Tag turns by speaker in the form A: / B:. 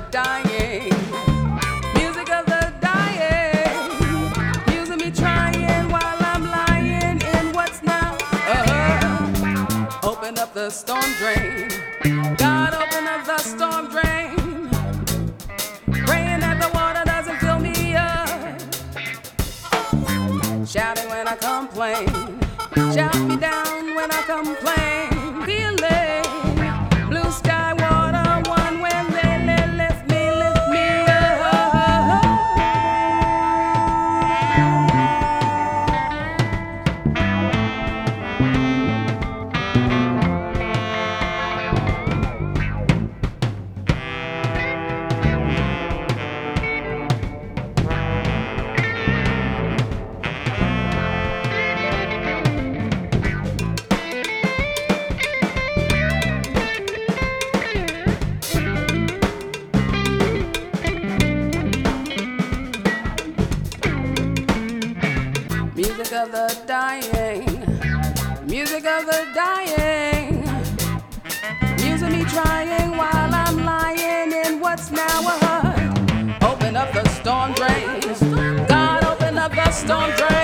A: dying. Music of the dying. Music me trying while I'm lying in what's now. Open up the storm drain. God, open up the storm drain. Praying that the water doesn't fill me up. Shouting when I complain. Shout me down when I complain. Feeling blue sky water one when they lift me up. Music of the dying, music of the dying, music me trying while I'm lying in what's now a hut. Open up the storm drain, God, open up the storm drain.